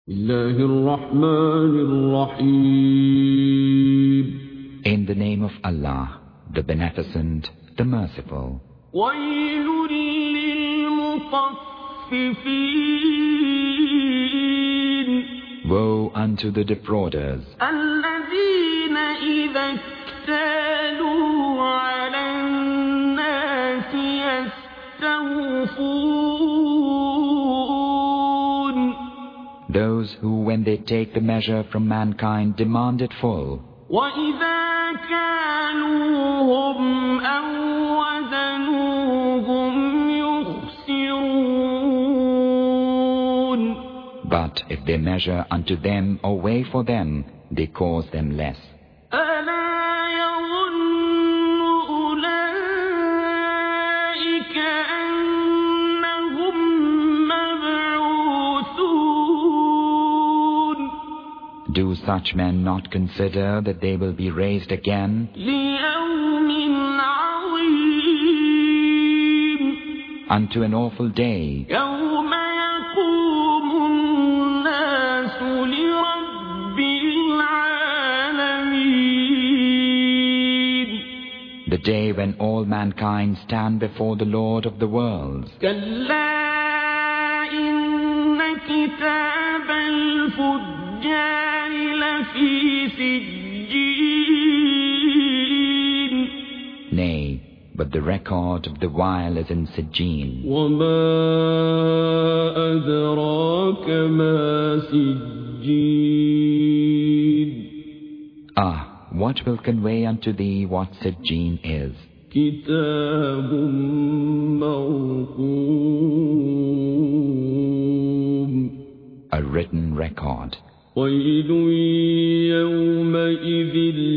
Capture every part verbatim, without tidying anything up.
الله الرحمن الرحيم. In the name of Allah, the Beneficent, the Merciful. ويل للمطففين. Woe unto the defrauders. الذين إذا اكتالوا على الناس يستوفون. Those who, when they take the measure from mankind, demand it full. وإذا كالوهم أو وزنوهم يخسرون. But if they measure unto them or weigh for them, they cause them less. ألا يظن أولئك أنهم مبعوثون. Do such men not consider that they will be raised again ليوم عظيم. unto an awful day, يوم يقوم الناس لرب العالمين. the day when all mankind stand before the Lord of the worlds. كلا إن كتاب الفجار لفي سجين. Nay, but the record of the vile is in Sijjin. وما أدراك ما سجين. Ah, what will convey unto thee what Sijjin is? كتاب مرقوم. A written record. ويل يومئذ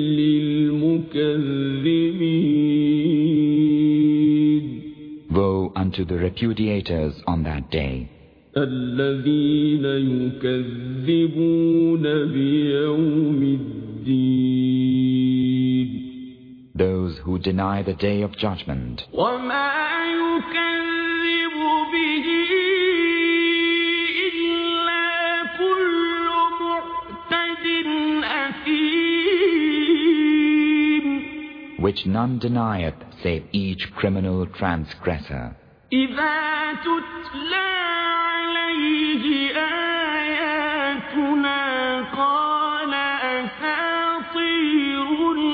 للمكذبين. Woe unto the repudiators on that day. الذين يكذبون بيوم الدين. Those who deny the day of judgment. وما يكذب به إلا كل معتد أثيم. Which none denieth save each criminal transgressor. إذا تتلى عليه آياتنا قال أساطير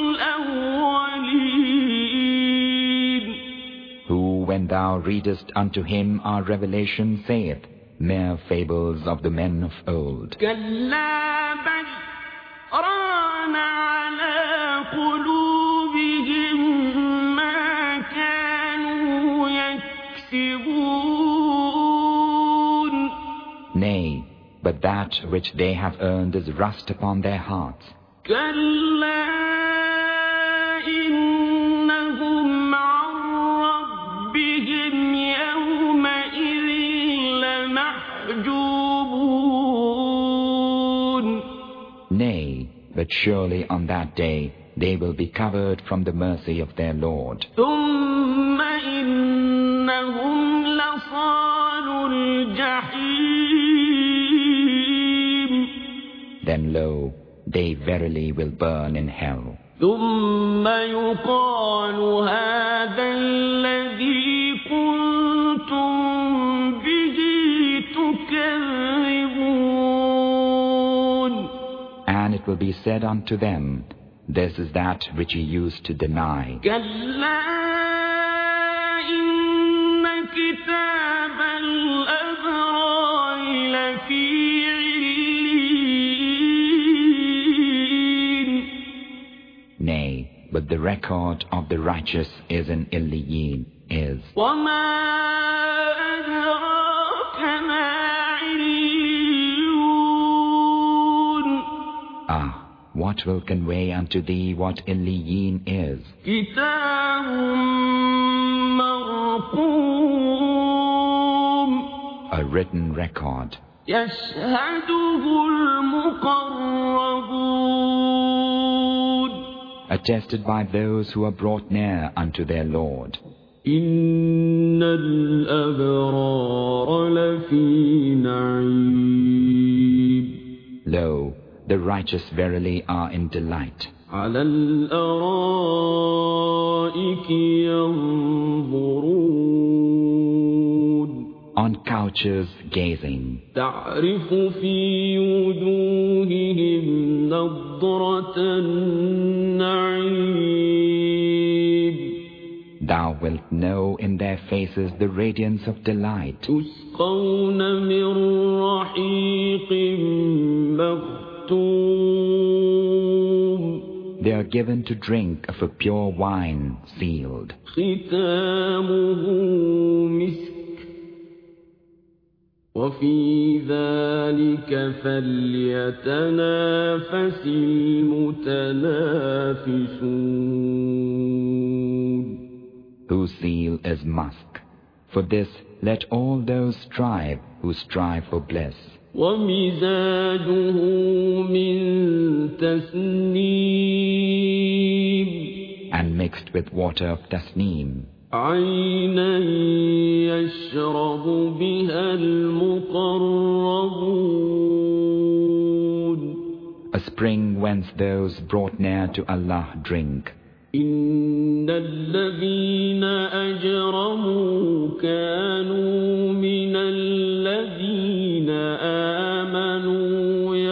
الأولين. Who, when thou readest unto him our revelation, saith, mere fables of the men of old. كلا بل ران على قلوبهم ما كانوا يكسبون. Nay, but that which they have earned is rust upon their hearts. كلا إنهم عن ربهم يومئذ لمحجوبون. Nay, but surely on that day they will be covered from the mercy of their Lord. ثم إنهم لصالو الجحيم. Then lo, they verily will burn in hell. ثم يقال هذا الذي كنتم به تكذبون. And it will be said unto them, this is that which ye used to deny. كلا إن كتاب الأبرار لفي عليين. Nay, but the record of the righteous is in Illiyin, is. وما أدراك ما عليون. Ah, what will convey unto thee what Illiyin is? كتاب مرقوم. A written record. يشهده المقربون. Attested by those who are brought near unto their Lord. إن الأبرار لفي نعيم. Lo, the righteous verily are in delight. على الأرائك ينظرون On couches gazing. تعرف في وجوههم نضرة النعيم Thou wilt know in their faces the radiance of delight. يسقون من رحيق مختوم They are given to drink of a pure wine sealed. ختامه مسك وفي ذلك فليتنافس المتنافسون Whose seal is musk. For this let all those strive who strive for bliss. ومزاجه من تسنيم And mixed with water of tasneem. عينا يشرب بها المقربون A spring whence those brought near to Allah drink. إن الذين أجرموا كانوا من الذين آمنوا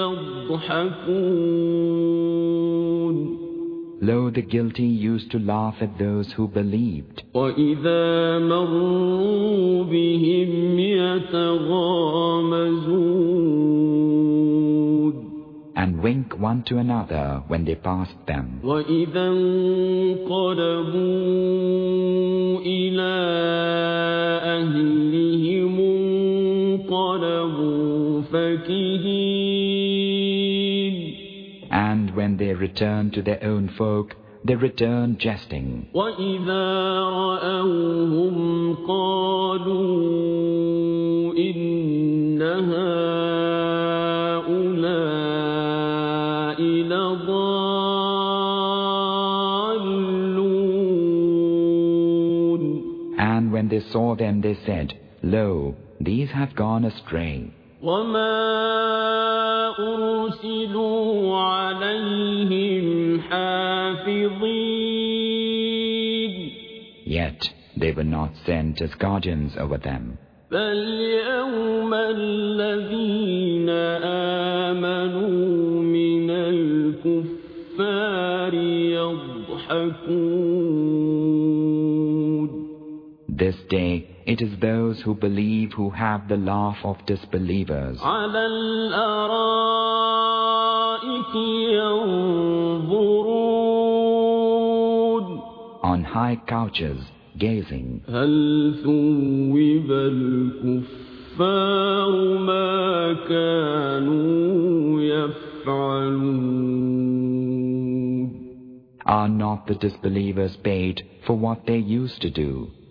يضحكون Lo, the guilty used to laugh at those who believed. وإذا مروا بهم يتغامزون And wink one to another when they passed them. وإذا انقلبوا إلى أهلهم انقلبوا فكهين And when they return to their own folk, they return jesting. وإذا رأوهم قالوا إن هؤلاء لضالون And when they saw them, they said, Lo, these have gone astray. وما أرسلوا عليهم حافظين Yet they were not sent as guardians over them. فاليوم الذين آمنوا من الكفار يضحكون This day it is those who believe who have the laugh of disbelievers. على الأرائك ينظرون On high couches gazing. هل ثوب الكفار ما كانوا يفعلون Are not the disbelievers paid for what they used to do?